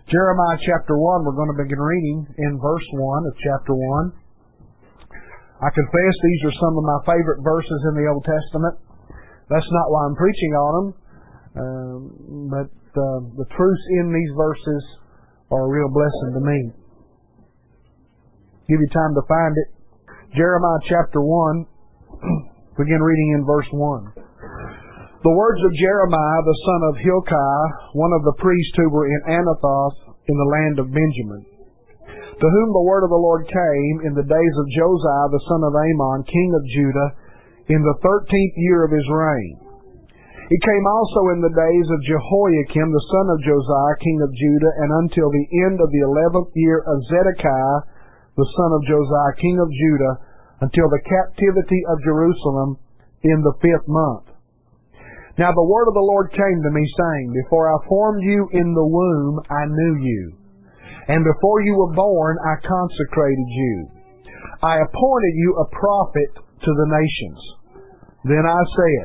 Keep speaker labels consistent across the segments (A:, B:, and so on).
A: Jeremiah chapter 1, we're going to begin reading in verse 1 of chapter 1. I confess these are some of my favorite verses in the Old Testament. That's not why I'm preaching on them, but the truths in these verses are a real blessing to me. Give you time to find it. Jeremiah chapter 1, begin reading in verse 1. The words of Jeremiah, the son of Hilkiah, one of the priests who were in Anathoth in the land of Benjamin, to whom the word of the Lord came in the days of Josiah, the son of Amon, king of Judah, in the 13th year of his reign. It came also in the days of Jehoiakim, the son of Josiah, king of Judah, and until the end of the 11th year of Zedekiah, the son of Josiah, king of Judah, until the captivity of Jerusalem in the 5th month. Now the word of the Lord came to me, saying, Before I formed you in the womb, I knew you. And before you were born, I consecrated you. I appointed you a prophet to the nations. Then I said,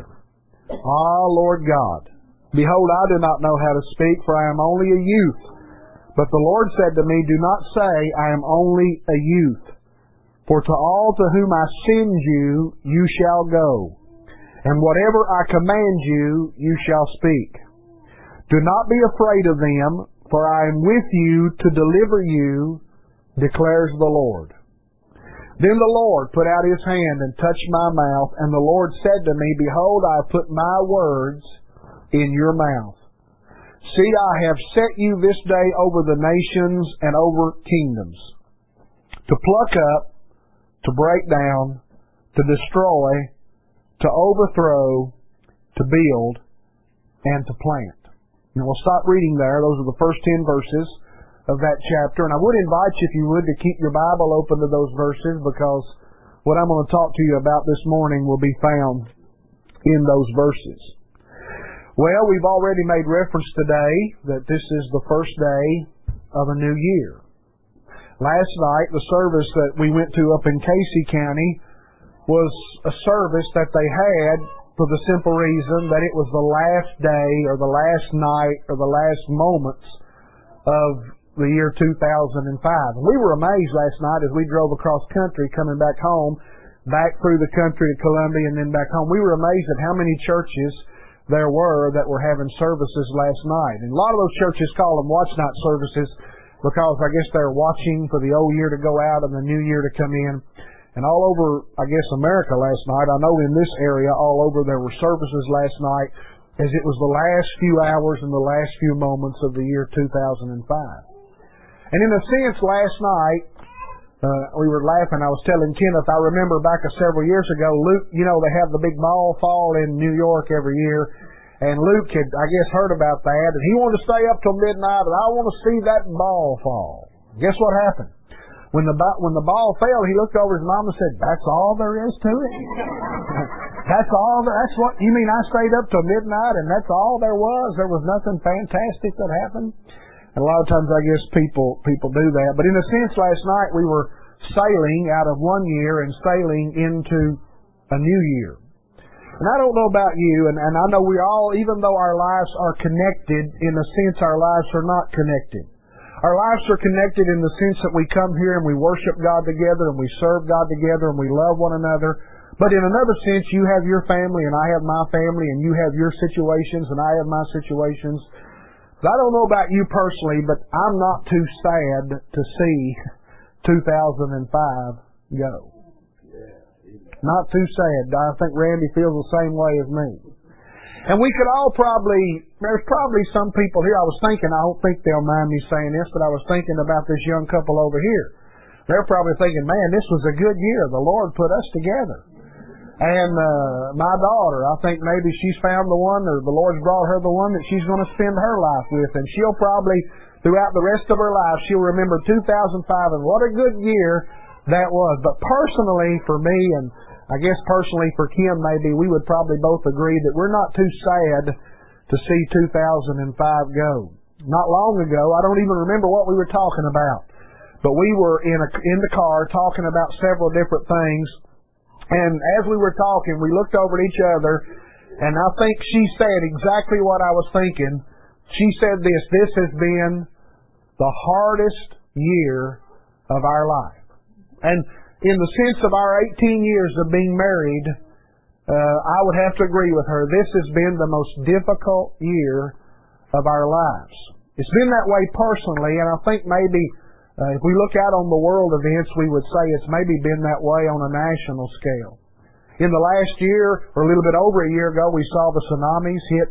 A: Lord God, behold, I do not know how to speak, for I am only a youth. But the Lord said to me, Do not say, I am only a youth. For to all to whom I send you, you shall go. And whatever I command you, you shall speak. Do not be afraid of them, for I am with you to deliver you, declares the Lord. Then the Lord put out his hand and touched my mouth, and the Lord said to me, Behold, I have put my words in your mouth. See, I have set you this day over the nations and over kingdoms, to pluck up, to break down, to destroy, to overthrow, to build, and to plant. And we'll stop reading there. Those are the first 10 verses of that chapter. And I would invite you, if you would, to keep your Bible open to those verses, because what I'm going to talk to you about this morning will be found in those verses. Well, we've already made reference today that this is the first day of a new year. Last night, the service that we went to up in Casey County was a service that they had for the simple reason that it was the last day or the last night or the last moments of the year 2005. And we were amazed last night as we drove across country coming back home, back through the country to Columbia and then back home. We were amazed at how many churches there were that were having services last night. And a lot of those churches call them watch night services because I guess they're watching for the old year to go out and the new year to come in. And all over, I guess, America last night, I know in this area all over there were services last night as it was the last few hours and the last few moments of the year 2005. And in a sense, last night, we were laughing. I was telling Kenneth, I remember back several years ago, Luke, they have the big ball fall in New York every year. And Luke had, I guess, heard about that. And he wanted to stay up till midnight, and I want to see that ball fall. Guess what happened? When the ball fell, he looked over his mom and said, That's all there is to it? That's what, you mean I stayed up till midnight and that's all there was? There was nothing fantastic that happened? And a lot of times I guess people do that. But in a sense, last night we were sailing out of one year and sailing into a new year. And I don't know about you, and I know we all, even though our lives are connected, in a sense our lives are not connected. Our lives are connected in the sense that we come here and we worship God together and we serve God together and we love one another. But in another sense, you have your family and I have my family and you have your situations and I have my situations. I don't know about you personally, but I'm not too sad to see 2005 go. Not too sad. I think Randy feels the same way as me. And we could all there's probably some people here, I was thinking, I don't think they'll mind me saying this, but I was thinking about this young couple over here. They're probably thinking, man, this was a good year. The Lord put us together. And my daughter, I think maybe she's found the one, or the Lord's brought her the one that she's going to spend her life with. And she'll probably, throughout the rest of her life, she'll remember 2005 and what a good year that was. But personally, for me, and I guess personally for Kim maybe, we would probably both agree that we're not too sad to see 2005 go. Not long ago, I don't even remember what we were talking about, but we were in the car talking about several different things. And as we were talking, we looked over at each other, and I think she said exactly what I was thinking. She said this has been the hardest year of our life. And in the sense of our 18 years of being married, I would have to agree with her. This has been the most difficult year of our lives. It's been that way personally, and I think maybe if we look out on the world events, we would say it's maybe been that way on a national scale. In the last year, or a little bit over a year ago, we saw the tsunamis hit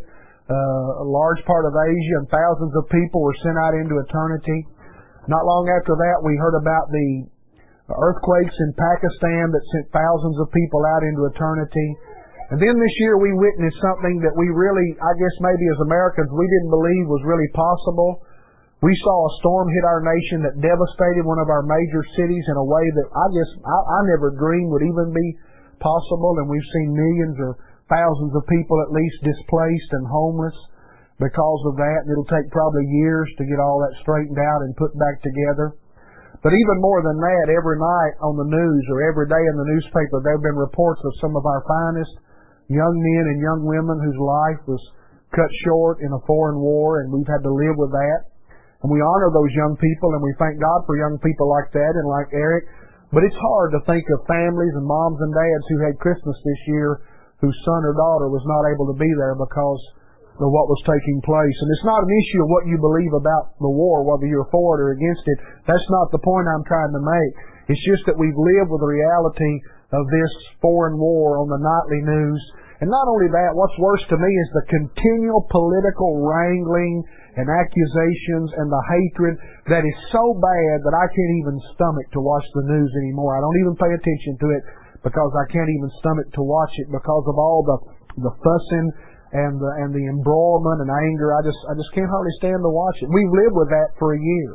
A: a large part of Asia, and thousands of people were sent out into eternity. Not long after that, we heard about the earthquakes in Pakistan that sent thousands of people out into eternity. And then this year we witnessed something that we really, I guess maybe as Americans, we didn't believe was really possible. We saw a storm hit our nation that devastated one of our major cities in a way that I guess I never dreamed would even be possible. And we've seen millions or thousands of people at least displaced and homeless because of that. And it'll take probably years to get all that straightened out and put back together. But even more than that, every night on the news or every day in the newspaper, there have been reports of some of our finest young men and young women whose life was cut short in a foreign war, and we've had to live with that. And we honor those young people, and we thank God for young people like that and like Eric. But it's hard to think of families and moms and dads who had Christmas this year whose son or daughter was not able to be there because of what was taking place. And it's not an issue of what you believe about the war, whether you're for it or against it. That's not the point I'm trying to make. It's just that we've lived with the reality of this foreign war on the nightly news. And not only that, what's worse to me is the continual political wrangling and accusations and the hatred that is so bad that I can't even stomach to watch the news anymore. I don't even pay attention to it because I can't even stomach to watch it because of all the fussing and the embroilment and anger. I just can't hardly stand to watch it. We've lived with that for a year.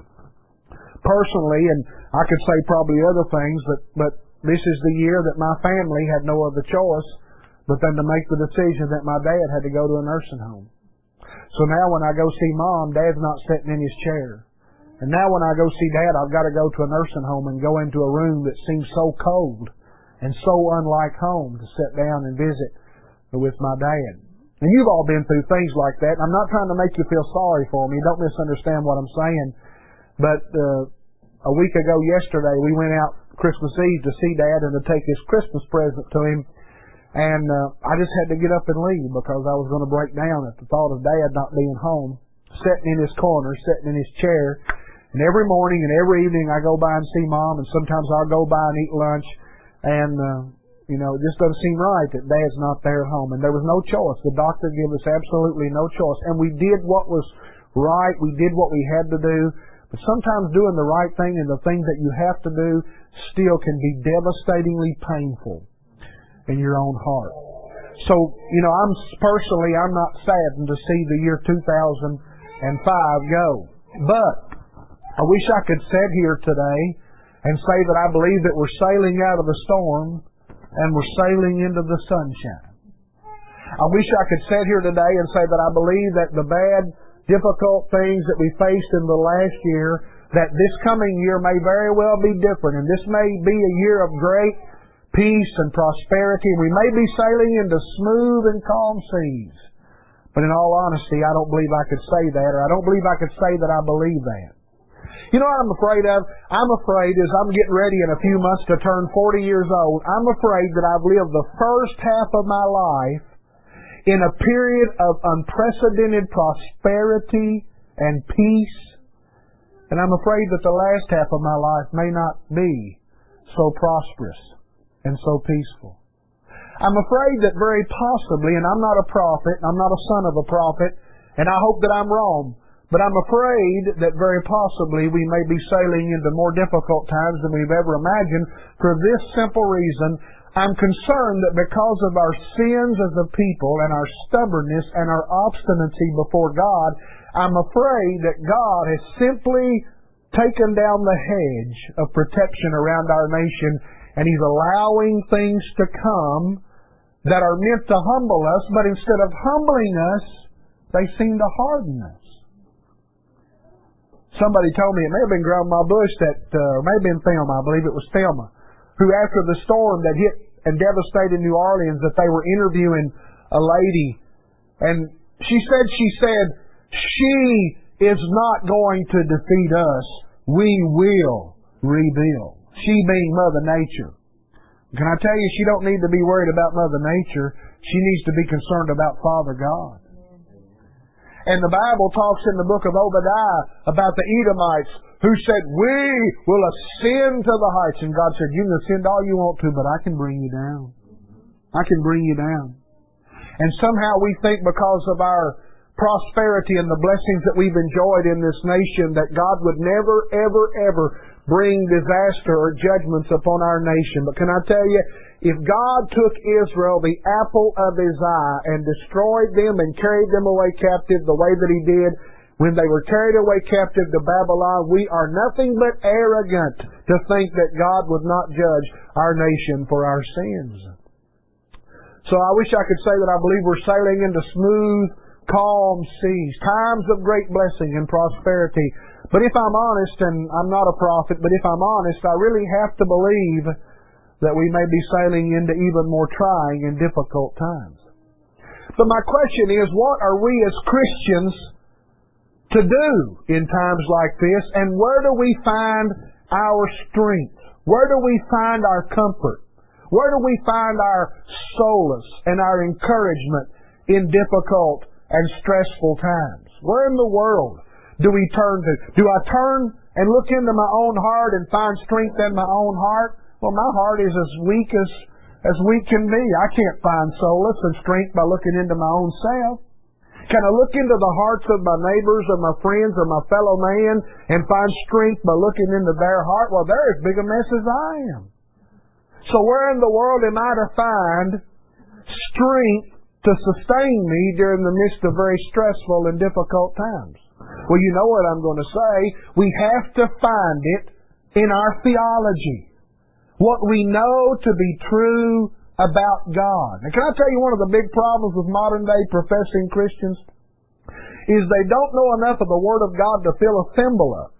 A: Personally, and I could say probably other things, but this is the year that my family had no other choice but then to make the decision that my dad had to go to a nursing home. So now when I go see Mom, Dad's not sitting in his chair. And now when I go see Dad, I've got to go to a nursing home and go into a room that seems so cold and so unlike home to sit down and visit with my dad. And you've all been through things like that. I'm not trying to make you feel sorry for me. Don't misunderstand what I'm saying. But a week ago yesterday, we went out Christmas Eve to see Dad and to take his Christmas present to him. And I just had to get up and leave because I was going to break down at the thought of Dad not being home, sitting in his corner, sitting in his chair. And every morning and every evening I go by and see Mom, and sometimes I'll go by and eat lunch. And, it just doesn't seem right that Dad's not there at home. And there was no choice. The doctor gave us absolutely no choice. And we did what was right. We did what we had to do. But sometimes doing the right thing and the thing that you have to do still can be devastatingly painful in your own heart. So, I'm not saddened to see the year 2005 go. But I wish I could sit here today and say that I believe that we're sailing out of the storm and we're sailing into the sunshine. I wish I could sit here today and say that I believe that the bad, difficult things that we faced in the last year, that this coming year may very well be different, and this may be a year of great peace and prosperity. We may be sailing into smooth and calm seas. But in all honesty, I don't believe I could say that, or I don't believe I could say that I believe that. You know what I'm afraid of? I'm afraid as I'm getting ready in a few months to turn 40 years old, I'm afraid that I've lived the first half of my life in a period of unprecedented prosperity and peace. And I'm afraid that the last half of my life may not be so prosperous and so peaceful. I'm afraid that very possibly, and I'm not a prophet, I'm not a son of a prophet, and I hope that I'm wrong, but I'm afraid that very possibly we may be sailing into more difficult times than we've ever imagined for this simple reason. I'm concerned that because of our sins as a people and our stubbornness and our obstinacy before God, I'm afraid that God has simply taken down the hedge of protection around our nation, and He's allowing things to come that are meant to humble us, but instead of humbling us, they seem to harden us. Somebody told me, it may have been Grandma Bush, or may have been Thelma, I believe it was Thelma, who after the storm that hit and devastated New Orleans, that they were interviewing a lady, and she said she is not going to defeat us. We will rebuild. She being Mother Nature. Can I tell you, she don't need to be worried about Mother Nature. She needs to be concerned about Father God. And the Bible talks in the book of Obadiah about the Edomites who said, we will ascend to the heights. And God said, you can ascend all you want to, but I can bring you down. I can bring you down. And somehow we think because of our prosperity and the blessings that we've enjoyed in this nation that God would never, ever, ever bring disaster or judgments upon our nation. But can I tell you, if God took Israel, the apple of His eye, and destroyed them and carried them away captive the way that He did when they were carried away captive to Babylon, we are nothing but arrogant to think that God would not judge our nation for our sins. So I wish I could say that I believe we're sailing into smooth, calm seas, times of great blessing and prosperity. But if I'm honest, and I'm not a prophet, but if I'm honest, I really have to believe that we may be sailing into even more trying and difficult times. But my question is, what are we as Christians to do in times like this? And where do we find our strength? Where do we find our comfort? Where do we find our solace and our encouragement in difficult and stressful times? Where in the world do we turn to? Do I turn and look into my own heart and find strength in my own heart? Well, my heart is as weak can be. I can't find solace and strength by looking into my own self. Can I look into the hearts of my neighbors or my friends or my fellow man and find strength by looking into their heart? Well, they're as big a mess as I am. So where in the world am I to find strength to sustain me during the midst of very stressful and difficult times? Well, you know what I'm going to say. We have to find it in our theology. What we know to be true about God. Now, can I tell you one of the big problems with modern day professing Christians is they don't know enough of the Word of God to fill a thimble up.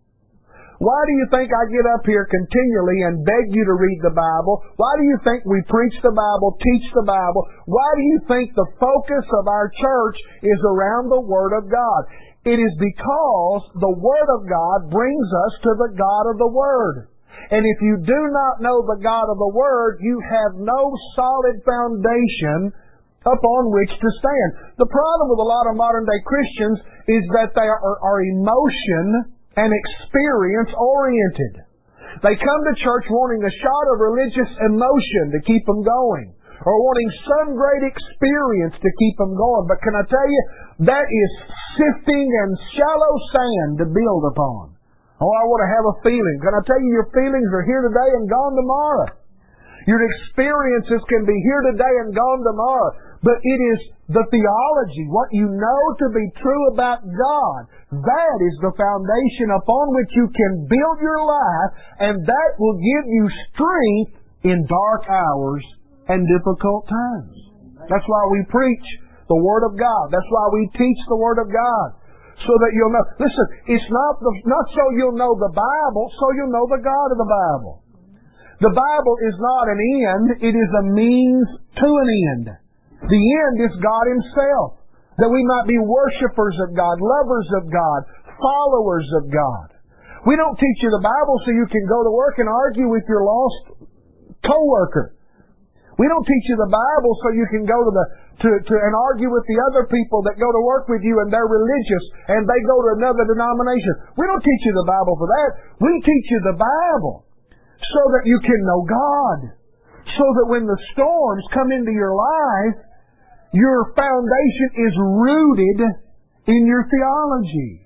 A: Why do you think I get up here continually and beg you to read the Bible? Why do you think we preach the Bible, teach the Bible? Why do you think the focus of our church is around the Word of God? It is because the Word of God brings us to the God of the Word. And if you do not know the God of the Word, you have no solid foundation upon which to stand. The problem with a lot of modern day Christians is that they are emotion and experience oriented. They come to church wanting a shot of religious emotion to keep them going, or wanting some great experience to keep them going. But can I tell you, that is sifting and shallow sand to build upon. Oh, I want to have a feeling. Can I tell you, your feelings are here today and gone tomorrow. Your experiences can be here today and gone tomorrow. But it is the theology, what you know to be true about God. That is the foundation upon which you can build your life, and that will give you strength in dark hours and difficult times. That's why we preach the Word of God. That's why we teach the Word of God. So that you'll know. Listen, it's not so you'll know the Bible, so you'll know the God of the Bible. The Bible is not an end, it is a means to an end. The end is God Himself. That we might be worshipers of God, lovers of God, followers of God. We don't teach you the Bible so you can go to work and argue with your lost co-worker. We don't teach you the Bible so you can go and argue with the other people that go to work with you and they're religious and they go to another denomination. We don't teach you the Bible for that. We teach you the Bible so that you can know God. So that when the storms come into your life, your foundation is rooted in your theology.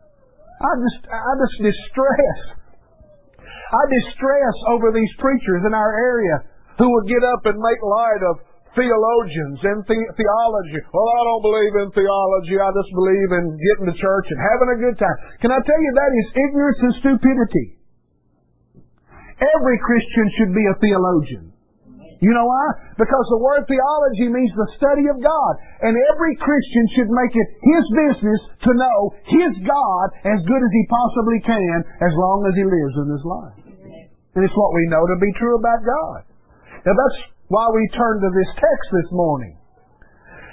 A: I distress over these preachers in our area who will get up and make light of theologians and theology. Well, I don't believe in theology. I just believe in getting to church and having a good time. Can I tell you, that is ignorance and stupidity. Every Christian should be a theologian. You know why? Because the word theology means the study of God. And every Christian should make it his business to know his God as good as he possibly can as long as he lives in this life. And it's what we know to be true about God. Now that's why we turn to this text this morning.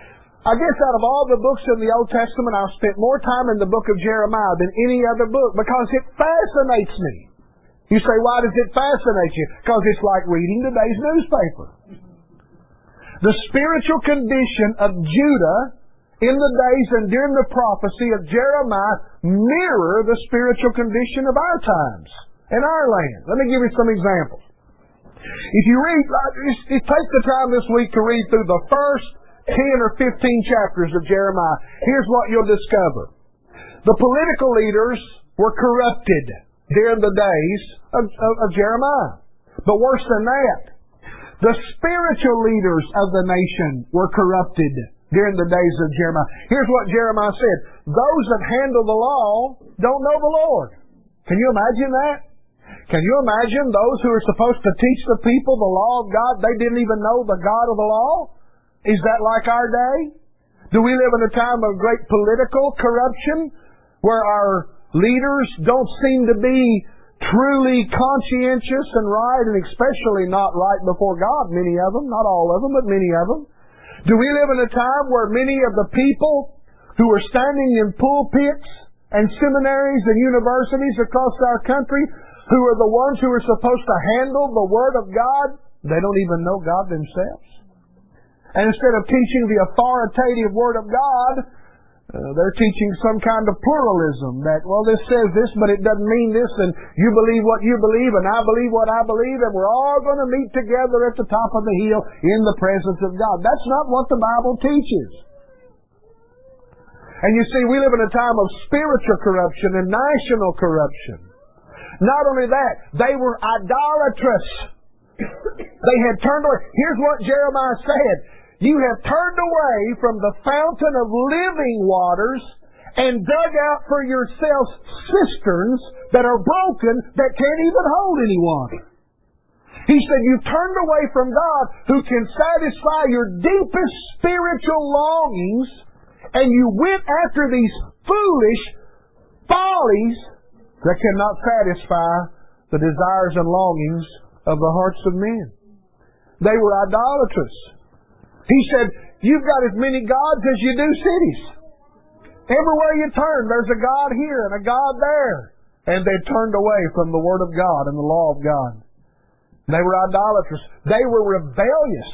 A: I guess out of all the books in the Old Testament, I've spent more time in the book of Jeremiah than any other book because it fascinates me. You say, why does it fascinate you? Because it's like reading today's newspaper. The spiritual condition of Judah in the days and during the prophecy of Jeremiah mirror the spiritual condition of our times and our land. Let me give you some examples. If you read, take the time this week to read through the first 10 or 15 chapters of Jeremiah. Here's what you'll discover. The political leaders were corrupted during the days of Jeremiah. But worse than that, the spiritual leaders of the nation were corrupted during the days of Jeremiah. Here's what Jeremiah said. Those that handle the law don't know the Lord. Can you imagine that? Can you imagine those who are supposed to teach the people the law of God, they didn't even know the God of the law? Is that like our day? Do we live in a time of great political corruption where our leaders don't seem to be truly conscientious and right, and especially not right before God, many of them, not all of them, but many of them? Do we live in a time where many of the people who are standing in pulpits and seminaries and universities across our country, who are the ones who are supposed to handle the Word of God, they don't even know God themselves? And instead of teaching the authoritative Word of God, they're teaching some kind of pluralism that, well, this says this, but it doesn't mean this, and you believe what you believe, and I believe what I believe, and we're all going to meet together at the top of the hill in the presence of God. That's not what the Bible teaches. And you see, we live in a time of spiritual corruption and national corruption. Not only that, they were idolatrous. They had turned away. Here's what Jeremiah said. You have turned away from the fountain of living waters and dug out for yourselves cisterns that are broken that can't even hold any water. He said, you've turned away from God who can satisfy your deepest spiritual longings, and you went after these foolish follies that cannot satisfy the desires and longings of the hearts of men. They were idolatrous. He said, you've got as many gods as you do cities. Everywhere you turn, there's a God here and a God there. And they turned away from the Word of God and the law of God. They were idolatrous. They were rebellious.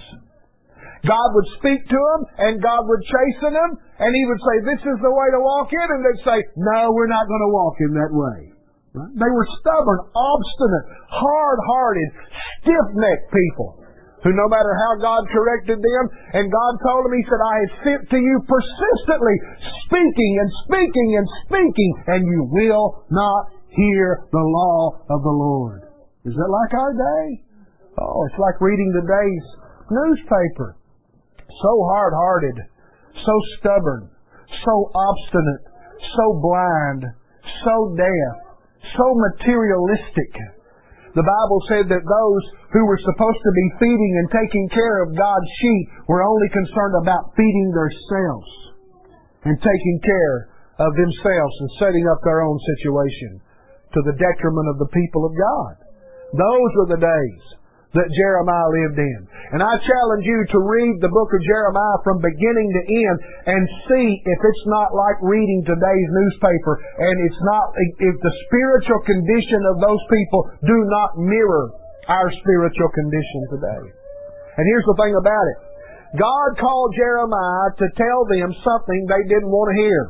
A: God would speak to them, and God would chasten them, and He would say, this is the way to walk in, and they'd say, no, we're not going to walk in that way. Right? They were stubborn, obstinate, hard-hearted, stiff-necked people who no matter how God corrected them, and God told them, He said, I have sent to you persistently, speaking and speaking and speaking, and you will not hear the law of the Lord. Is that like our day? Oh, it's like reading today's newspaper. So hard-hearted, so stubborn, so obstinate, so blind, so deaf, so materialistic. The Bible said that those who were supposed to be feeding and taking care of God's sheep were only concerned about feeding themselves and taking care of themselves and setting up their own situation to the detriment of the people of God. Those were the days that Jeremiah lived in. And I challenge you to read the book of Jeremiah from beginning to end and see if it's not like reading today's newspaper, and it's not, if the spiritual condition of those people do not mirror our spiritual condition today. And here's the thing about it. God called Jeremiah to tell them something they didn't want to hear.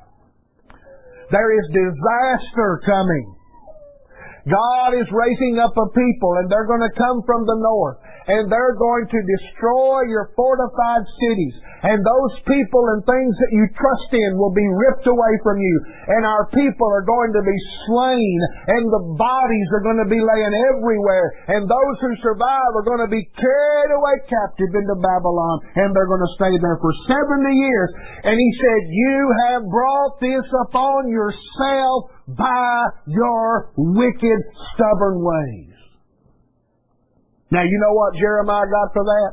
A: There is disaster coming. God is raising up a people, and they're going to come from the north, and they're going to destroy your fortified cities, and those people and things that you trust in will be ripped away from you, and our people are going to be slain, and the bodies are going to be laying everywhere, and those who survive are going to be carried away captive into Babylon, and they're going to stay there for 70 years. And He said, you have brought this upon yourself by your wicked, stubborn ways. Now, you know what Jeremiah got for that?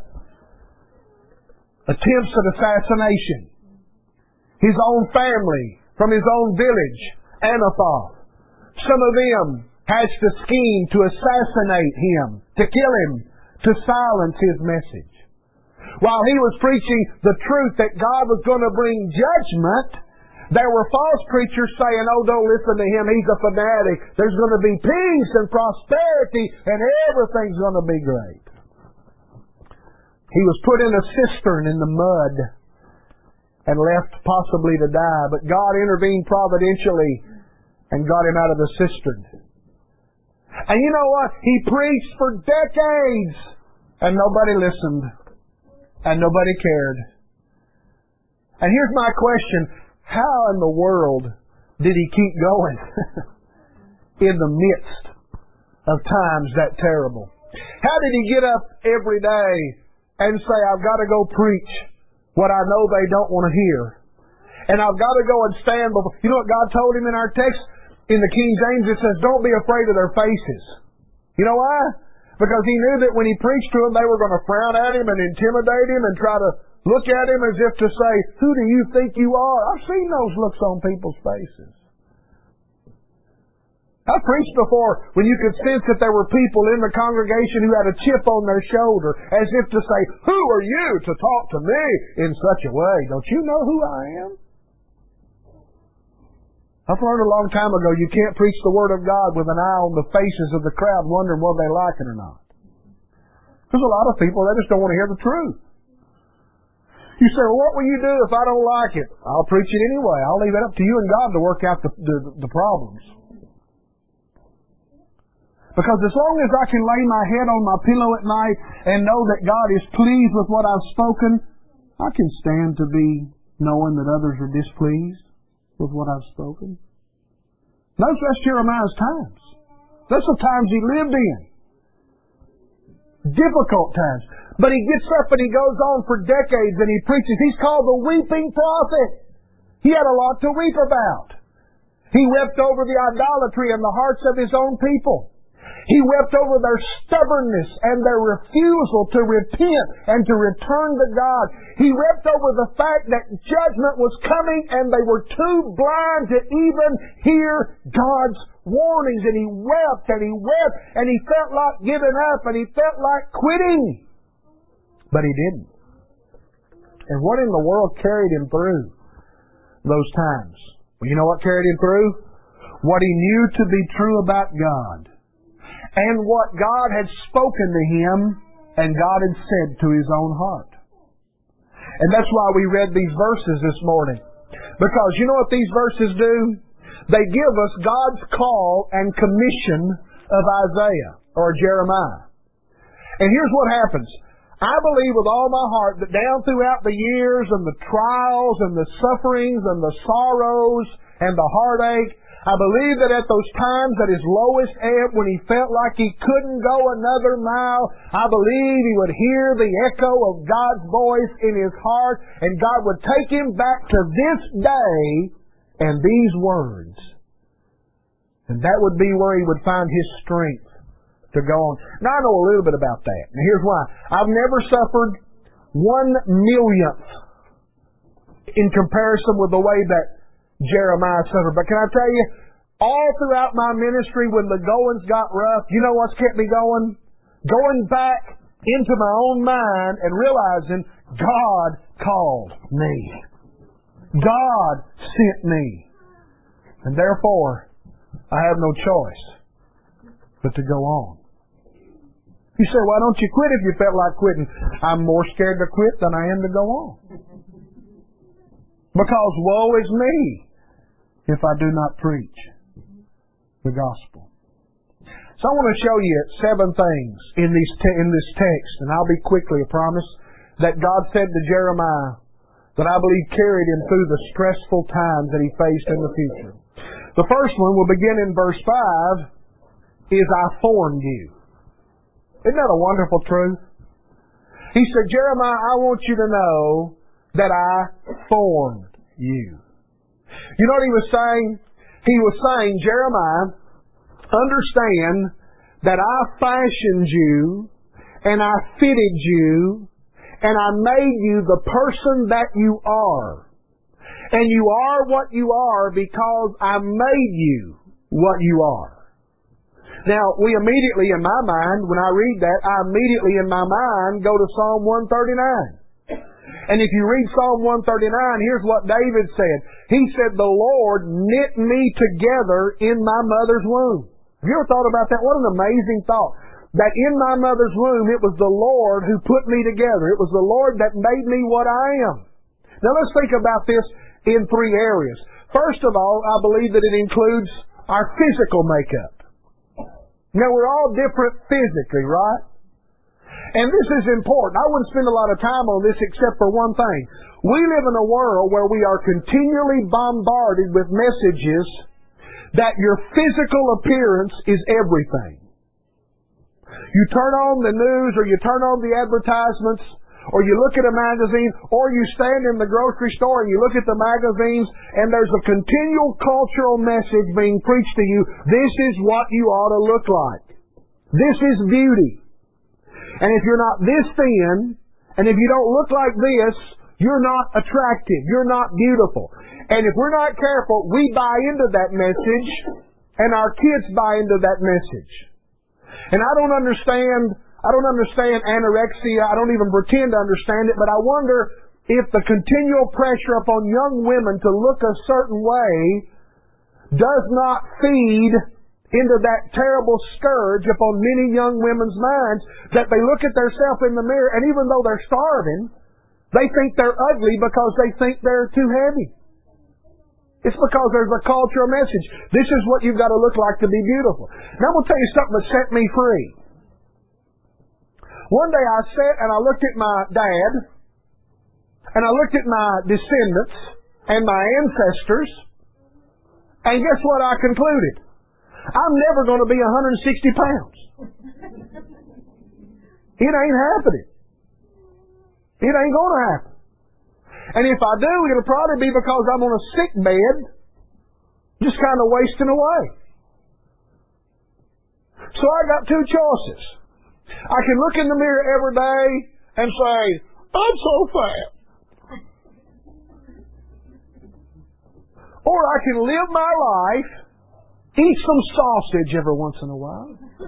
A: Attempts at assassination. His own family, from his own village, Anathoth. Some of them hatched a scheme to assassinate him, to kill him, to silence his message. While he was preaching the truth that God was going to bring judgment, there were false preachers saying, oh, don't listen to him, he's a fanatic. There's going to be peace and prosperity and everything's going to be great. He was put in a cistern in the mud and left possibly to die, but God intervened providentially and got him out of the cistern. And you know what? He preached for decades and nobody listened and nobody cared. And here's my question. How in the world did he keep going in the midst of times that terrible? How did he get up every day and say, I've got to go preach what I know they don't want to hear? And I've got to go and stand before... You know what God told him in our text? In the King James it says, don't be afraid of their faces. You know why? Because he knew that when he preached to them, they were going to frown at him and intimidate him and try to look at him as if to say, who do you think you are? I've seen those looks on people's faces. I preached before when you could sense that there were people in the congregation who had a chip on their shoulder, as if to say, who are you to talk to me in such a way? Don't you know who I am? I've learned a long time ago you can't preach the Word of God with an eye on the faces of the crowd wondering whether they like it or not. There's a lot of people, they just don't want to hear the truth. You say, well, what will you do if I don't like it? I'll preach it anyway. I'll leave it up to you and God to work out the problems. Because as long as I can lay my head on my pillow at night and know that God is pleased with what I've spoken, I can stand to be knowing that others are displeased with what I've spoken. Notice that's Jeremiah's times. That's the times he lived in. Difficult times. But he gets up and he goes on for decades and he preaches. He's called the weeping prophet. He had a lot to weep about. He wept over the idolatry in the hearts of his own people. He wept over their stubbornness and their refusal to repent and to return to God. He wept over the fact that judgment was coming and they were too blind to even hear God's warnings. And he wept and he wept and he felt like giving up and he felt like quitting. But he didn't. And what in the world carried him through those times? Well, you know what carried him through? What he knew to be true about God. And what God had spoken to him and God had said to his own heart. And that's why we read these verses this morning. Because you know what these verses do? They give us God's call and commission of Isaiah or Jeremiah. And here's what happens. I believe with all my heart that down throughout the years and the trials and the sufferings and the sorrows and the heartache, I believe that at those times at his lowest ebb when he felt like he couldn't go another mile, I believe he would hear the echo of God's voice in his heart and God would take him back to this day and these words. And that would be where he would find his strength to go on. Now I know a little bit about that. And here's why. I've never suffered 1/1,000,000th in comparison with the way that Jeremiah suffered. But can I tell you, all throughout my ministry when the goings got rough, you know what's kept me going? Going back into my own mind and realizing God called me. God sent me. And therefore, I have no choice but to go on. You say, why don't you quit if you felt like quitting? I'm more scared to quit than I am to go on. Because woe is me if I do not preach the gospel. So I want to show you 7 things in this text, and I'll be quickly, I promise, that God said to Jeremiah that I believe carried him through the stressful times that he faced in the future. The first one, we'll begin in verse 5, is I formed you. Isn't that a wonderful truth? He said, Jeremiah, I want you to know that I formed you. You know what he was saying? He was saying, Jeremiah, understand that I fashioned you and I fitted you and I made you the person that you are. And you are what you are because I made you what you are. Now, we immediately in my mind, when I read that, I immediately in my mind go to Psalm 139. And if you read Psalm 139, here's what David said. He said, the Lord knit me together in my mother's womb. Have you ever thought about that? What an amazing thought. That in my mother's womb, it was the Lord who put me together. It was the Lord that made me what I am. Now let's think about this in three areas. First of all, I believe that it includes our physical makeup. Now we're all different physically, right? And this is important. I wouldn't spend a lot of time on this except for one thing. We live in a world where we are continually bombarded with messages that your physical appearance is everything. You turn on the news or you turn on the advertisements or you look at a magazine or you stand in the grocery store and you look at the magazines and there's a continual cultural message being preached to you. This is what you ought to look like. This is beauty. And if you're not this thin and if you don't look like this, you're not attractive. You're not beautiful. And if we're not careful, we buy into that message and our kids buy into that message. And I don't understand anorexia. I don't even pretend to understand it, but I wonder if the continual pressure upon young women to look a certain way does not feed into that terrible scourge upon many young women's minds that they look at themselves in the mirror and even though they're starving, they think they're ugly because they think they're too heavy. It's because there's a cultural message. This is what you've got to look like to be beautiful. Now I'm going to tell you something that set me free. One day I sat and I looked at my dad, and I looked at my descendants and my ancestors, and guess what I concluded? I'm never going to be 160 pounds. It ain't happening. It ain't going to happen. And if I do, it'll probably be because I'm on a sick bed, just kind of wasting away. So I got two choices. I can look in the mirror every day and say, I'm so fat. Or I can live my life, eat some sausage every once in a while,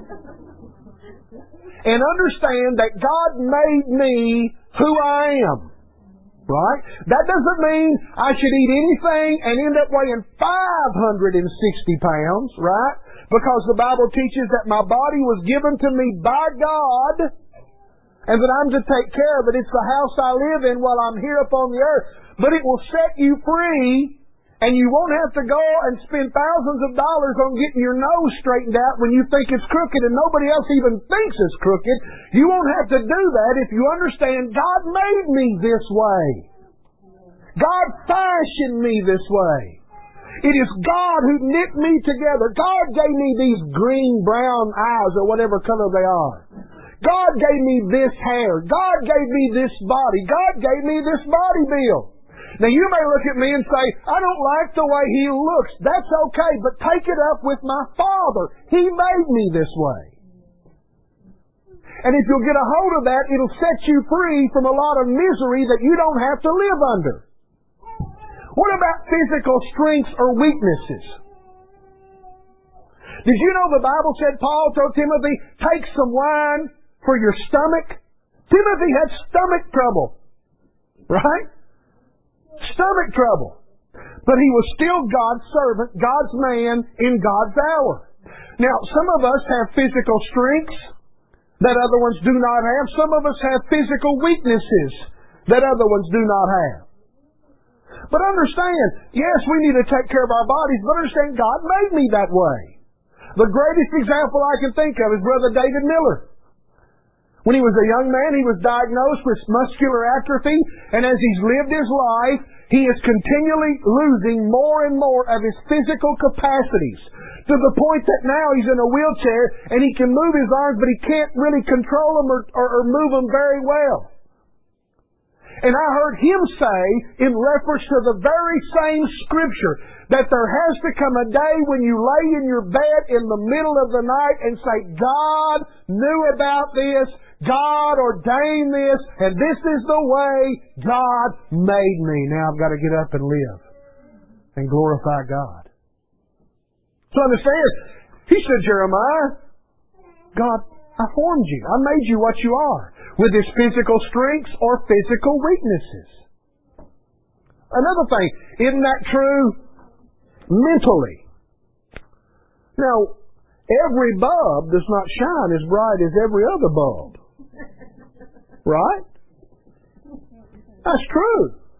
A: and understand that God made me who I am. Right? That doesn't mean I should eat anything and end up weighing 560 pounds, right? Because the Bible teaches that my body was given to me by God and that I'm to take care of it. It's the house I live in while I'm here upon the earth. But it will set you free and you won't have to go and spend thousands of dollars on getting your nose straightened out when you think it's crooked and nobody else even thinks it's crooked. You won't have to do that if you understand God made me this way. God fashioned me this way. It is God who knit me together. God gave me these green, brown eyes or whatever color they are. God gave me this hair. God gave me this body. God gave me this body build. Now you may look at me and say, I don't like the way he looks. That's okay, but take it up with my Father. He made me this way. And if you'll get a hold of that, it'll set you free from a lot of misery that you don't have to live under. What about physical strengths or weaknesses? Did you know the Bible said Paul told Timothy, take some wine for your stomach? Timothy had stomach trouble. Right? Stomach trouble. But he was still God's servant, God's man in God's hour. Now, some of us have physical strengths that other ones do not have. Some of us have physical weaknesses that other ones do not have. But understand, yes, we need to take care of our bodies, but understand God made me that way. The greatest example I can think of is Brother David Miller. When he was a young man, he was diagnosed with muscular atrophy, and as he's lived his life, he is continually losing more and more of his physical capacities, to the point that now he's in a wheelchair, and he can move his arms, but he can't really control them or move them very well. And I heard him say, in reference to the very same Scripture, that there has to come a day when you lay in your bed in the middle of the night and say, God knew about this, God ordained this, and this is the way God made me. Now I've got to get up and live and glorify God. So understand, he said, Jeremiah, God, I formed you. I made you what you are, with His physical strengths or physical weaknesses. Another thing, isn't that true mentally? Now, every bulb does not shine as bright as every other bulb. Right? That's true.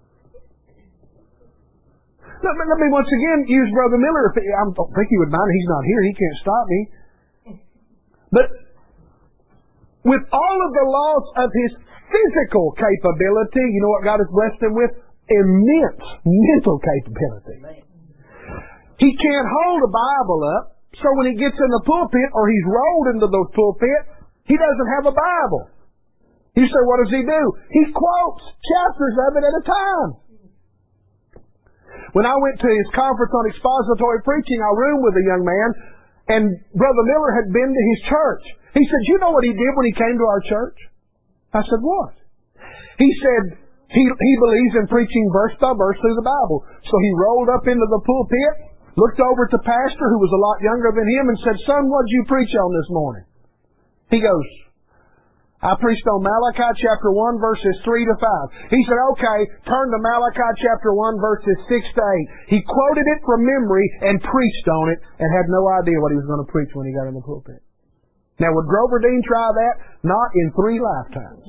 A: Let me once again use Brother Miller. I don't think he would mind. He's not here. He can't stop me. But with all of the loss of his physical capability, you know what God has blessed him with? Immense mental capability. He can't hold a Bible up, so when he gets in the pulpit or he's rolled into the pulpit, he doesn't have a Bible. You say, what does he do? He quotes chapters of it at a time. When I went to his conference on expository preaching, I roomed with a young man, and Brother Miller had been to his church. He said, you know what he did when he came to our church? I said, what? He said, he believes in preaching verse by verse through the Bible. So he rolled up into the pulpit, looked over at the pastor, who was a lot younger than him, and said, son, what did you preach on this morning? He goes, I preached on Malachi chapter 1 verses 3 to 5. He said, okay, turn to Malachi chapter 1 verses 6 to 8. He quoted it from memory and preached on it and had no idea what he was going to preach when he got in the pulpit. Now, would Grover Dean try that? Not in 3 lifetimes.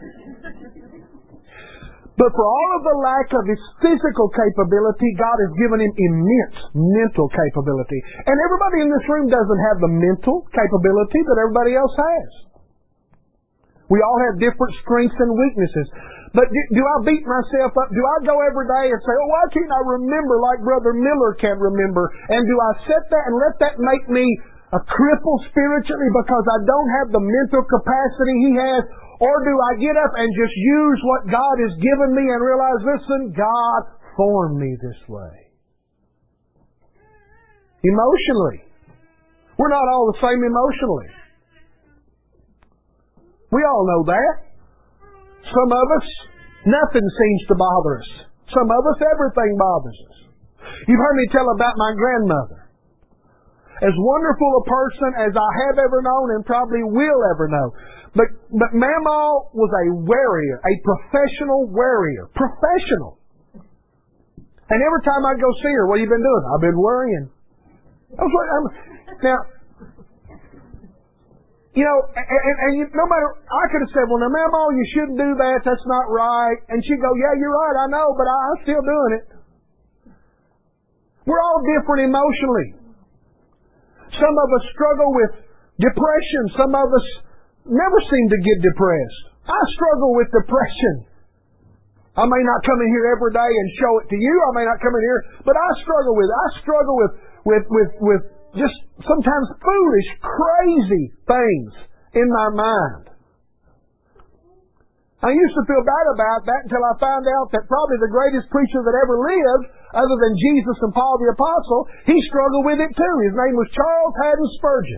A: But for all of the lack of his physical capability, God has given him immense mental capability. And everybody in this room doesn't have the mental capability that everybody else has. We all have different strengths and weaknesses. But do I beat myself up? Do I go every day and say, oh, why can't I remember like Brother Miller can remember? And do I set that and let that make me a cripple spiritually because I don't have the mental capacity he has? Or do I get up and just use what God has given me and realize, listen, God formed me this way? Emotionally. We're not all the same emotionally. We all know that. Some of us, nothing seems to bother us. Some of us, everything bothers us. You've heard me tell about my grandmother. As wonderful a person as I have ever known and probably will ever know. But Mama was a warrior, a professional warrior. Professional. And every time I'd go see her, what have you been doing? I've been worrying. Now, you know, and no matter, I could have said, well, now, Mama, you shouldn't do that. That's not right. And she'd go, yeah, you're right. I know, but I'm still doing it. We're all different emotionally. Some of us struggle with depression. Some of us never seem to get depressed. I struggle with depression. I may not come in here every day and show it to you. I may not come in here, but I struggle with it. I struggle with just sometimes foolish, crazy things in my mind. I used to feel bad about that until I found out that probably the greatest preacher that ever lived, other than Jesus and Paul the Apostle, he struggled with it too. His name was Charles Haddon Spurgeon.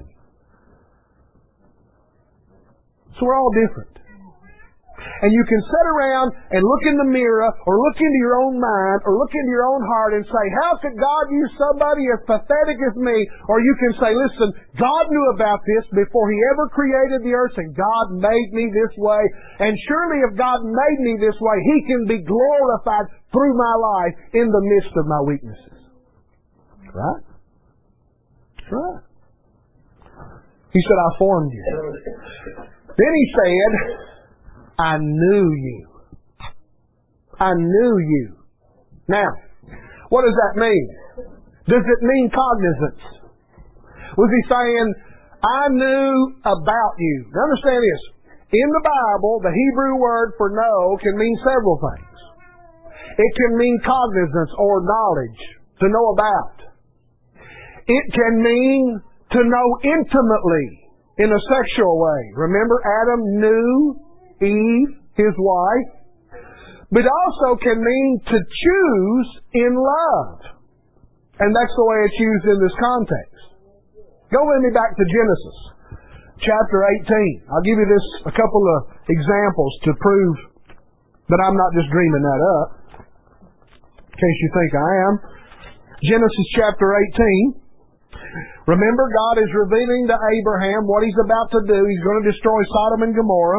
A: So we're all different. And you can sit around and look in the mirror or look into your own mind or look into your own heart and say, how could God use somebody as pathetic as me? Or you can say, listen, God knew about this before He ever created the earth, and God made me this way. And surely if God made me this way, He can be glorified through my life in the midst of my weaknesses. Right? That's right. He said, I formed you. Then He said, I knew you. I knew you. Now, what does that mean? Does it mean cognizance? Was He saying, I knew about you? Now understand this. In the Bible, the Hebrew word for know can mean several things. It can mean cognizance or knowledge, to know about. It can mean to know intimately in a sexual way. Remember, Adam knew Eve, his wife. But it also can mean to choose in love. And that's the way it's used in this context. Go with me back to Genesis, chapter 18. I'll give you a couple of examples to prove that I'm not just dreaming that up, in case you think I am. Genesis chapter 18. Remember, God is revealing to Abraham what He's about to do. He's going to destroy Sodom and Gomorrah.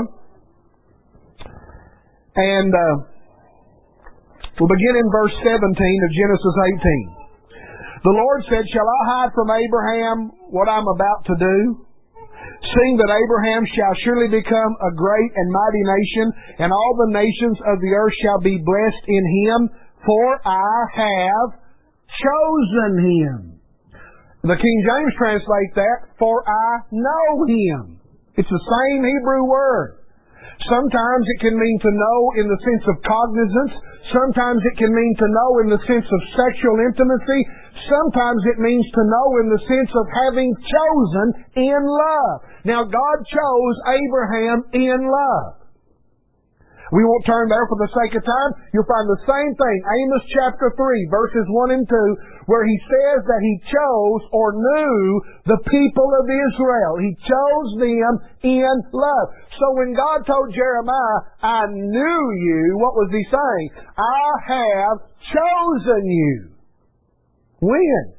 A: And we'll begin in verse 17 of Genesis 18. The Lord said, "Shall I hide from Abraham what I'm about to do? Seeing that Abraham shall surely become a great and mighty nation, and all the nations of the earth shall be blessed in him, for I have chosen him." The King James translates that, "For I know him." It's the same Hebrew word. Sometimes it can mean to know in the sense of cognizance. Sometimes it can mean to know in the sense of sexual intimacy. Sometimes it means to know in the sense of having chosen in love. Now, God chose Abraham in love. We won't turn there for the sake of time. You'll find the same thing. Amos chapter 3, verses 1 and 2, where He says that He chose or knew the people of Israel. He chose them in love. So when God told Jeremiah, "I knew you," what was He saying? I have chosen you. When?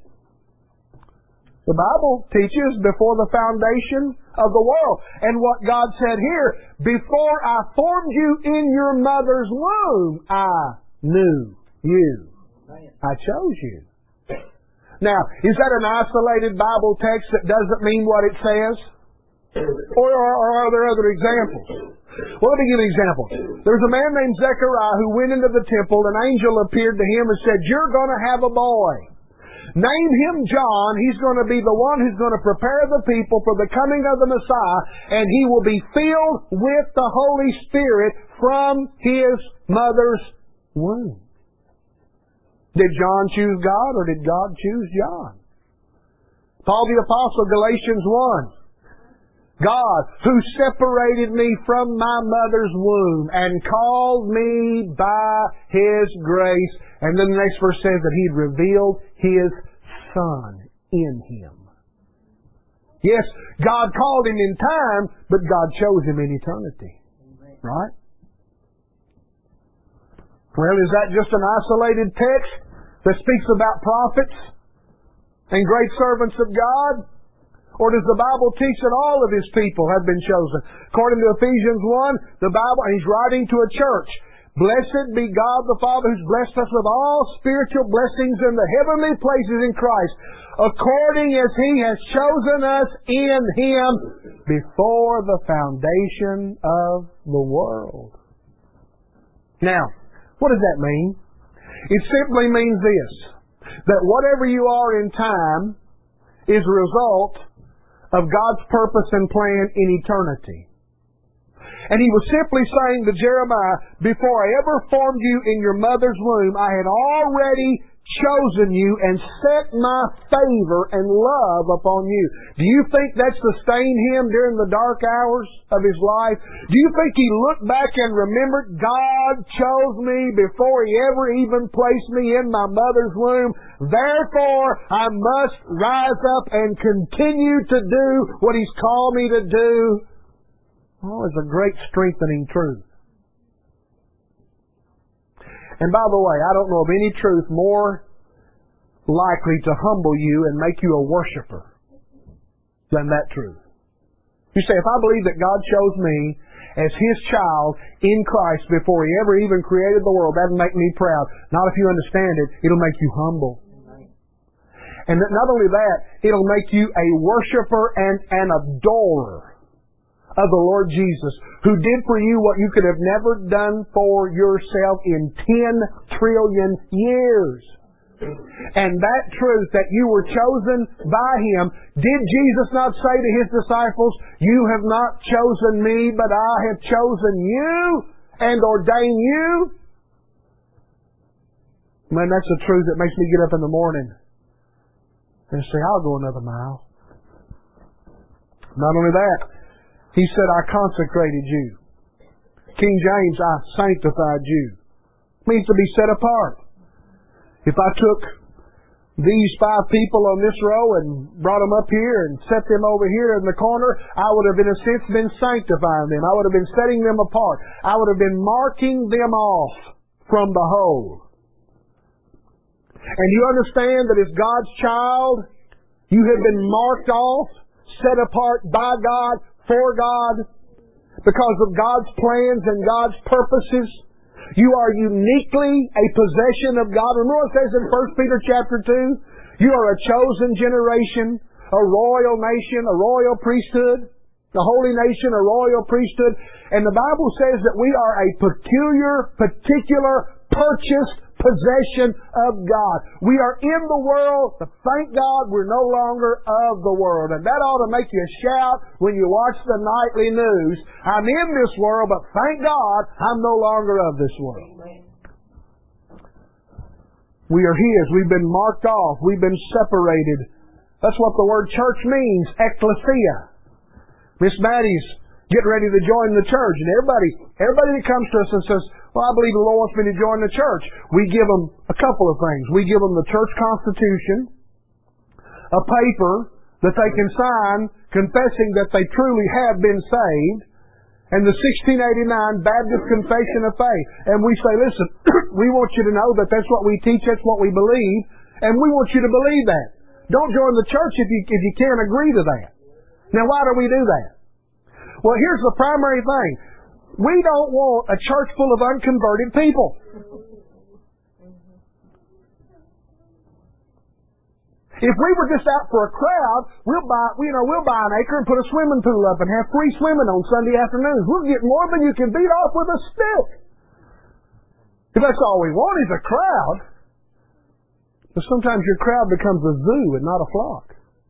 A: The Bible teaches before the foundation of the world. And what God said here, "Before I formed you in your mother's womb, I knew you. I chose you." Now, is that an isolated Bible text that doesn't mean what it says? Or are there other examples? Well, let me give you an example. There's a man named Zechariah who went into the temple. An angel appeared to him and said, "You're going to have a boy. Name him John. He's going to be the one who's going to prepare the people for the coming of the Messiah, and he will be filled with the Holy Spirit from his mother's womb." Did John choose God, or did God choose John? Paul the Apostle, Galatians 1. "God, who separated me from my mother's womb and called me by His grace." And then the next verse says that He revealed His Son in him. Yes, God called him in time, but God chose him in eternity. Right? Well, is that just an isolated text that speaks about prophets and great servants of God? Or does the Bible teach that all of His people have been chosen? According to Ephesians 1, the Bible, and He's writing to a church, "Blessed be God the Father, who's blessed us with all spiritual blessings in the heavenly places in Christ, according as He has chosen us in Him before the foundation of the world." Now, what does that mean? It simply means this, that whatever you are in time is a result of God's purpose and plan in eternity. And He was simply saying to Jeremiah, "Before I ever formed you in your mother's womb, I had already chosen you and set my favor and love upon you." Do you think that sustained him during the dark hours of his life? Do you think he looked back and remembered, "God chose me before He ever even placed me in my mother's womb. Therefore, I must rise up and continue to do what He's called me to do"? Oh, it's a great strengthening truth. And by the way, I don't know of any truth more likely to humble you and make you a worshiper than that truth. You say, if I believe that God chose me as His child in Christ before He ever even created the world, that'll make me proud. Not if you understand it, it'll make you humble. And not only that, it'll make you a worshiper and an adorer of the Lord Jesus, who did for you what you could have never done for yourself in 10 trillion years. And that truth that you were chosen by Him, did Jesus not say to His disciples, "You have not chosen me, but I have chosen you and ordained you"? Man, that's a truth that makes me get up in the morning and say, "I'll go another mile." Not only that, He said, "I consecrated you." King James, "I sanctified you." It means to be set apart. If I took these 5 people on this row and brought them up here and set them over here in the corner, I would have in a sense been sanctifying them. I would have been setting them apart. I would have been marking them off from the whole. And you understand that as God's child, You have been marked off, set apart by God, for God, because of God's plans and God's purposes. You are uniquely a possession of God. Remember what it says in 1 Peter chapter 2? You are a chosen generation, a royal nation, a royal priesthood, a holy nation, a royal priesthood. And the Bible says that we are a peculiar, particular, purchased possession of God. We are in the world, but thank God we're no longer of the world. And that ought to make you shout when you watch the nightly news. I'm in this world, but thank God I'm no longer of this world. We are His. We've been marked off. We've been separated. That's what the word church means, ecclesia. Miss Maddie's getting ready to join the church, and everybody that comes to us and says, well, I believe the Lord wants me to join the church, we give them a couple of things. We give them the church constitution, a paper that they can sign confessing that they truly have been saved, and the 1689 Baptist Confession of Faith. And we say, listen, we want you to know that that's what we teach, that's what we believe, and we want you to believe that. Don't join the church if you can't agree to that. Now, why do we do that? Well, here's the primary thing. We don't want a church full of unconverted people. If we were just out for a crowd, we'll buy an acre and put a swimming pool up and have free swimming on Sunday afternoons. We'll get more than you can beat off with a stick. If that's all we want is a crowd. But sometimes your crowd becomes a zoo and not a flock.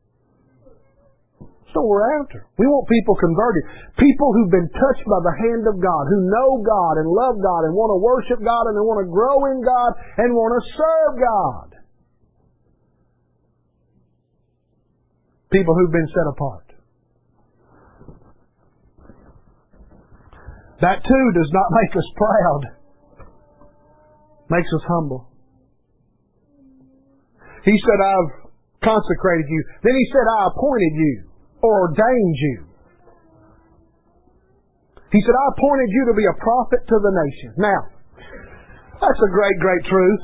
A: That's what we're after. We want people converted. People who've been touched by the hand of God, who know God and love God and want to worship God and they want to grow in God and want to serve God. People who've been set apart. That too does not make us proud. Makes us humble. He said, I've consecrated you. Then He said, I appointed you. Or ordained you. He said, I appointed you to be a prophet to the nations. Now, that's a great, great truth.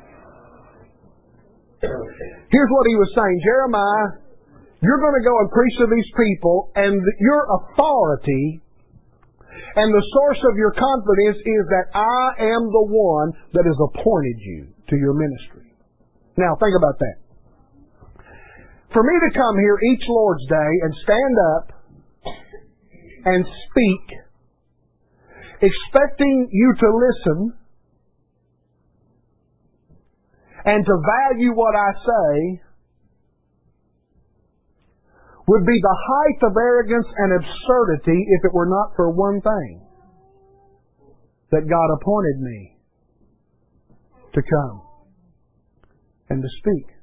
A: Here's what he was saying. Jeremiah, you're going to go and preach to these people, and your authority and the source of your confidence is that I am the one that has appointed you to your ministry. Now, think about that. For me to come here each Lord's Day and stand up and speak, expecting you to listen and to value what I say, would be the height of arrogance and absurdity if it were not for one thing. That God appointed me to come and to speak.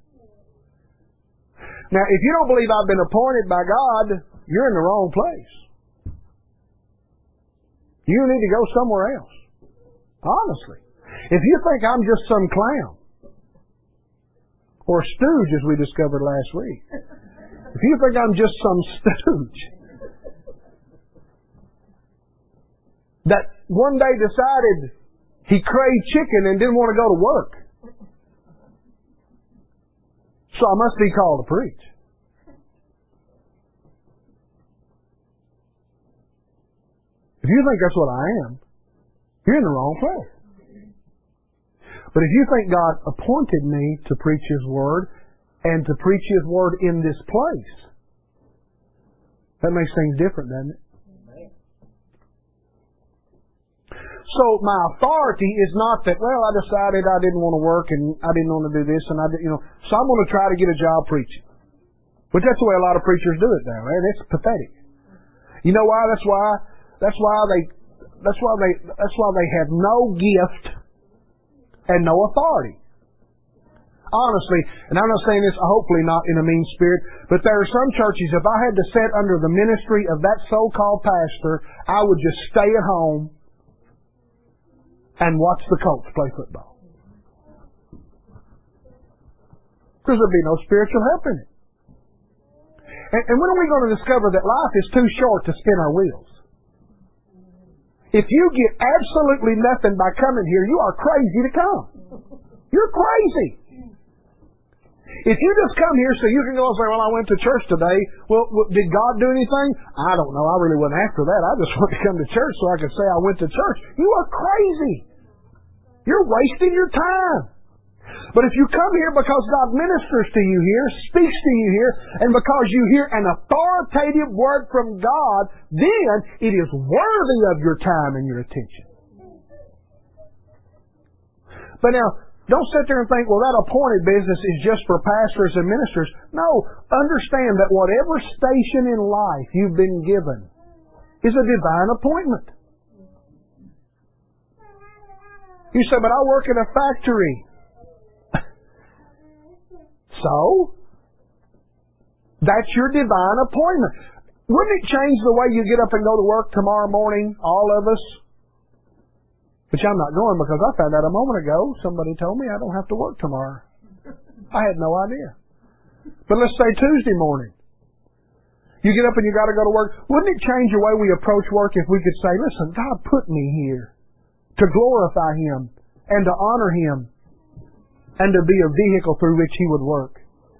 A: Now, if you don't believe I've been appointed by God, you're in the wrong place. You need to go somewhere else. Honestly. If you think I'm just some clown, or stooge as we discovered last week, if you think I'm just some stooge that one day decided he craved chicken and didn't want to go to work, so I must be called to preach. If you think that's what I am, you're in the wrong place. But if you think God appointed me to preach His Word and to preach His Word in this place, that makes things different, doesn't it? So my authority is not that, well, I decided I didn't want to work and I didn't want to do this and so I'm going to try to get a job preaching. Which that's the way a lot of preachers do it now, man. It's pathetic. You know why? That's why they have no gift and no authority. Honestly, and I'm not saying this hopefully not in a mean spirit, but there are some churches, if I had to sit under the ministry of that so-called pastor, I would just stay at home and watch the Colts play football. Because there'd be no spiritual help in it. And when are we going to discover that life is too short to spin our wheels? If you get absolutely nothing by coming here, you are crazy to come. You're crazy. If you just come here so you can go and say, well, I went to church today. Well, did God do anything? I don't know. I really wasn't after that. I just wanted to come to church so I could say I went to church. You are crazy. You're wasting your time. But if you come here because God ministers to you here, speaks to you here, and because you hear an authoritative word from God, then it is worthy of your time and your attention. But now, don't sit there and think, well, that appointed business is just for pastors and ministers. No, understand that whatever station in life you've been given is a divine appointment. You say, but I work in a factory. So, that's your divine appointment. Wouldn't it change the way you get up and go to work tomorrow morning, all of us? Which I'm not going because I found out a moment ago, somebody told me I don't have to work tomorrow. I had no idea. But let's say Tuesday morning. You get up and you got to go to work. Wouldn't it change the way we approach work if we could say, listen, God put me here to glorify Him and to honor Him and to be a vehicle through which He would work.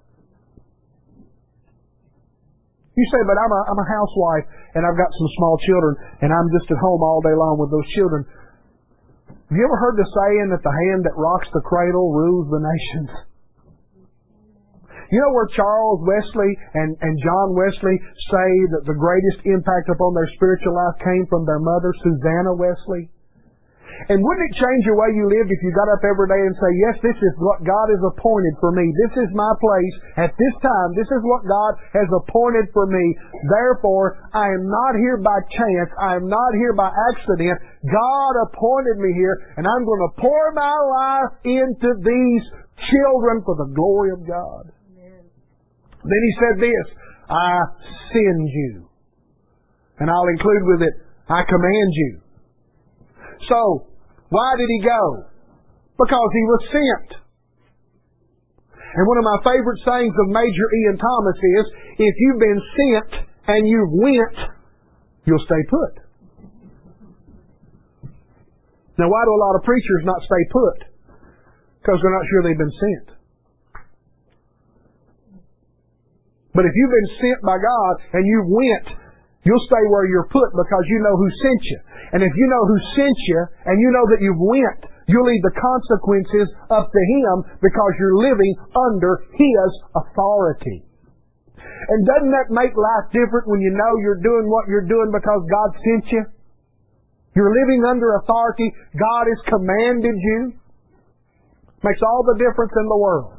A: You say, but I'm a housewife and I've got some small children and I'm just at home all day long with those children. Have you ever heard the saying that the hand that rocks the cradle rules the nations? You know where Charles Wesley and John Wesley say that the greatest impact upon their spiritual life came from their mother, Susanna Wesley? And wouldn't it change the way you lived if you got up every day and say, yes, this is what God has appointed for me. This is my place at this time. This is what God has appointed for me. Therefore, I am not here by chance. I am not here by accident. God appointed me here, and I'm going to pour my life into these children for the glory of God. Amen. Then He said this, I send you. And I'll include with it, I command you. So, why did He go? Because He was sent. And one of my favorite sayings of Major Ian Thomas is, if you've been sent and you went, you'll stay put. Now, why do a lot of preachers not stay put? Because they're not sure they've been sent. But if you've been sent by God and you went, you'll stay where you're put because you know who sent you. And if you know who sent you and you know that you went, you'll leave the consequences up to Him because you're living under His authority. And doesn't that make life different when you know you're doing what you're doing because God sent you? You're living under authority. God has commanded you. Makes all the difference in the world.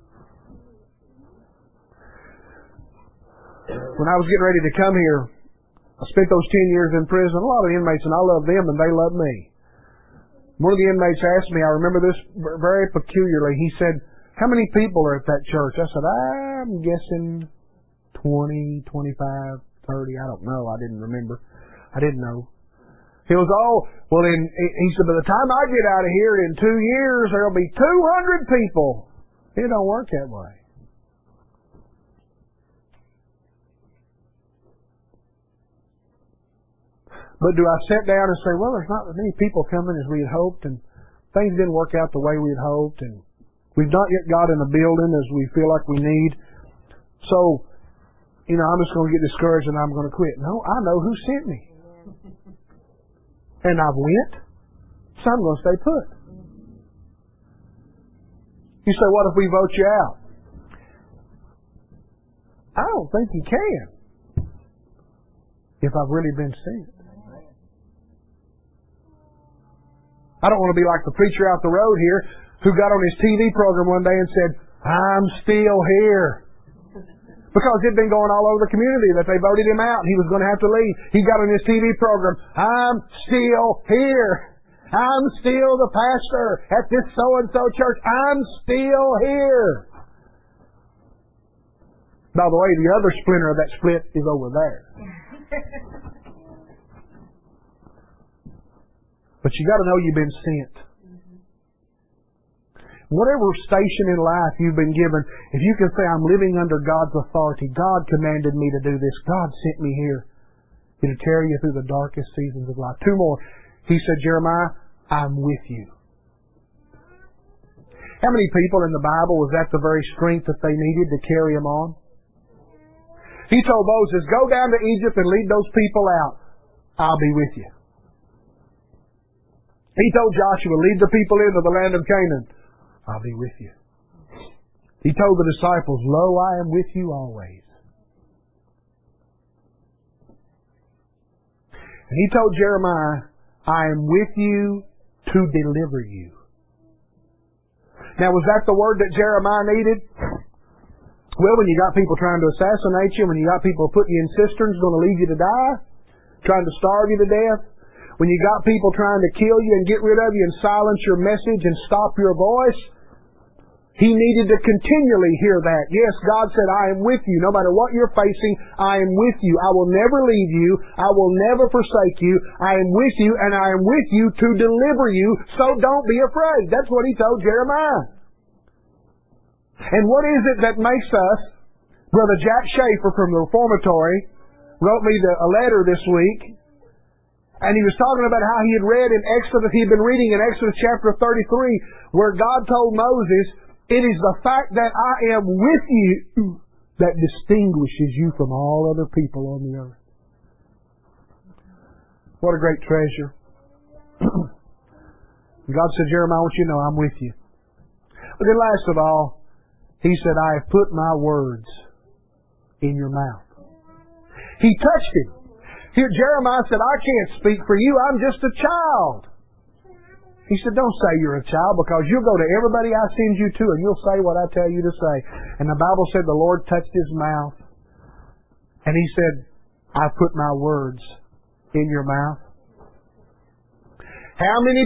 A: When I was getting ready to come here, I spent those 10 years in prison. A lot of inmates, and I love them, and they love me. One of the inmates asked me, I remember this very peculiarly, he said, how many people are at that church? I said, I'm guessing 20, 25, 30, I don't know. I didn't remember. I didn't know. He was well then, he said, by the time I get out of here in 2 years, there'll be 200 people. It don't work that way. But do I sit down and say, well, there's not as many people coming as we had hoped, and things didn't work out the way we had hoped, and we've not yet got in the building as we feel like we need. So, I'm just going to get discouraged and I'm going to quit. No, I know who sent me. And I've went, so I'm going to stay put. You say, what if we vote you out? I don't think you can. If I've really been sent. I don't want to be like the preacher out the road here who got on his TV program one day and said, I'm still here. Because it had been going all over the community that they voted him out and he was going to have to leave. He got on his TV program, I'm still here. I'm still the pastor at this so-and-so church. I'm still here. By the way, the other splinter of that split is over there. But you got to know you've been sent. Whatever station in life you've been given, if you can say, I'm living under God's authority, God commanded me to do this, God sent me here, it'll carry you through the darkest seasons of life. 2 more. He said, Jeremiah, I'm with you. How many people in the Bible was that the very strength that they needed to carry them on? He told Moses, go down to Egypt and lead those people out. I'll be with you. He told Joshua, lead the people into the land of Canaan. I'll be with you. He told the disciples, lo, I am with you always. And he told Jeremiah, I am with you to deliver you. Now, was that the word that Jeremiah needed? Well, when you got people trying to assassinate you, when you got people putting you in cisterns going to leave you to die, trying to starve you to death, when you got people trying to kill you and get rid of you and silence your message and stop your voice, he needed to continually hear that. Yes, God said, I am with you. No matter what you're facing, I am with you. I will never leave you. I will never forsake you. I am with you, and I am with you to deliver you, so don't be afraid. That's what he told Jeremiah. And what is it that makes us? Brother Jack Schaefer from the Reformatory wrote me a letter this week, and he was talking about how he had read in Exodus, he'd been reading in Exodus chapter 33, where God told Moses, it is the fact that I am with you that distinguishes you from all other people on the earth. What a great treasure. God said, Jeremiah, I want you to know I'm with you. But then last of all, he said, I have put my words in your mouth. He touched him. Here Jeremiah said, I can't speak for you. I'm just a child. He said, don't say you're a child, because you'll go to everybody I send you to and you'll say what I tell you to say. And the Bible said the Lord touched his mouth. And he said, I put my words in your mouth. How many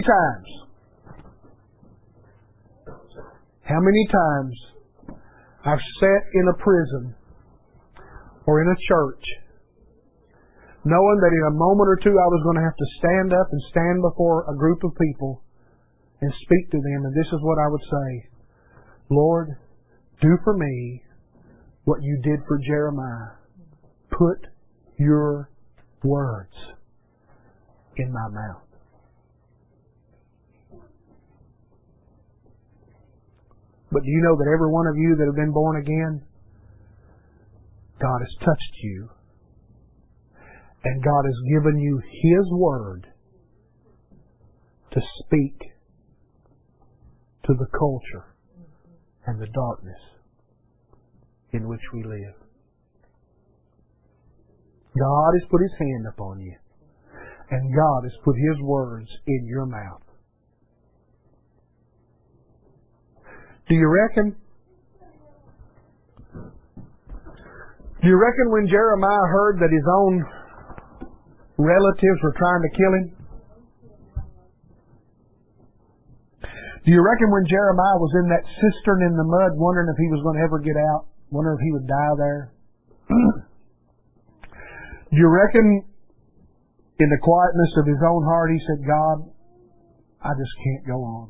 A: times I've sat in a prison or in a church knowing that in a moment or two I was going to have to stand up and stand before a group of people and speak to them, and this is what I would say. Lord, do for me what you did for Jeremiah. Put your words in my mouth. But do you know that every one of you that have been born again, God has touched you, and God has given you His Word to speak to the culture and the darkness in which we live. God has put His hand upon you, and God has put His words in your mouth. Do you reckon when Jeremiah heard that his own relatives were trying to kill him? Do you reckon when Jeremiah was in that cistern in the mud, wondering if he was going to ever get out, wondering if he would die there? Do you reckon in the quietness of his own heart he said, God, I just can't go on?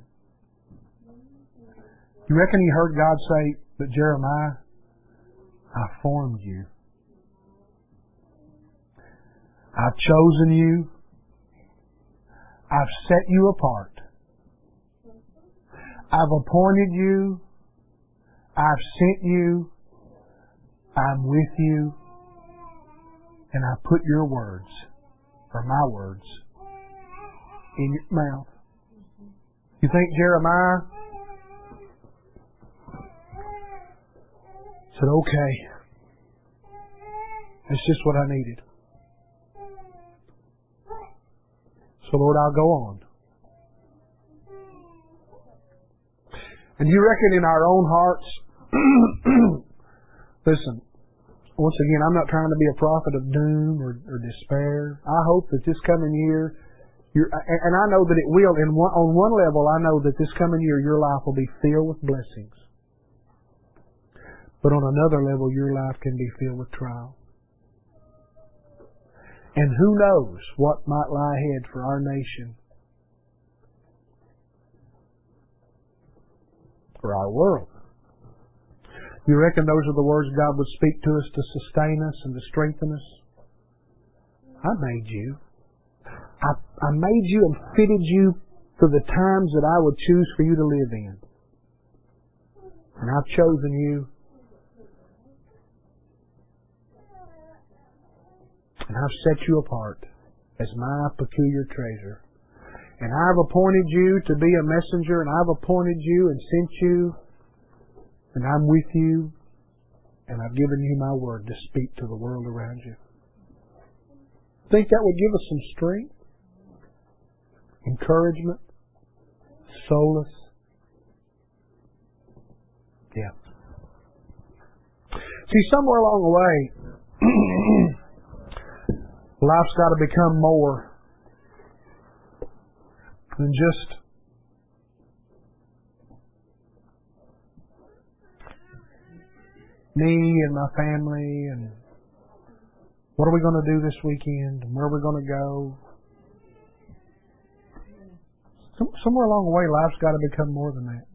A: You reckon he heard God say, but Jeremiah, I formed you. I've chosen you. I've set you apart. I've appointed you. I've sent you. I'm with you. And I put your words, or my words, in your mouth. You think Jeremiah said, okay, that's just what I needed. So Lord, I'll go on. And you reckon in our own hearts, listen, once again, I'm not trying to be a prophet of doom or despair. I hope that this coming year, and I know that it will, on one level, I know that this coming year your life will be filled with blessings. But on another level, your life can be filled with trial. And who knows what might lie ahead for our nation, for our world. You reckon those are the words God would speak to us to sustain us and to strengthen us? I made you. I made you and fitted you for the times that I would choose for you to live in. And I've chosen you. And I've set you apart as my peculiar treasure. And I've appointed you to be a messenger, and I've appointed you and sent you, and I'm with you, and I've given you my word to speak to the world around you. Think that would give us some strength, encouragement, solace? Yeah. See, somewhere along the way, life's got to become more than just me and my family and what are we going to do this weekend and where are we going to go. Somewhere along the way, life's got to become more than that.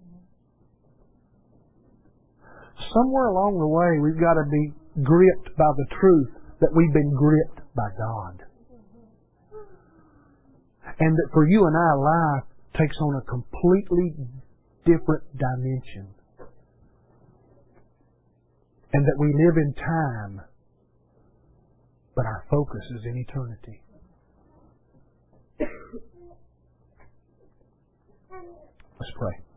A: Somewhere along the way, we've got to be gripped by the truth that we've been gripped by God. And that for you and I, life takes on a completely different dimension. And that we live in time, but our focus is in eternity. Let's pray.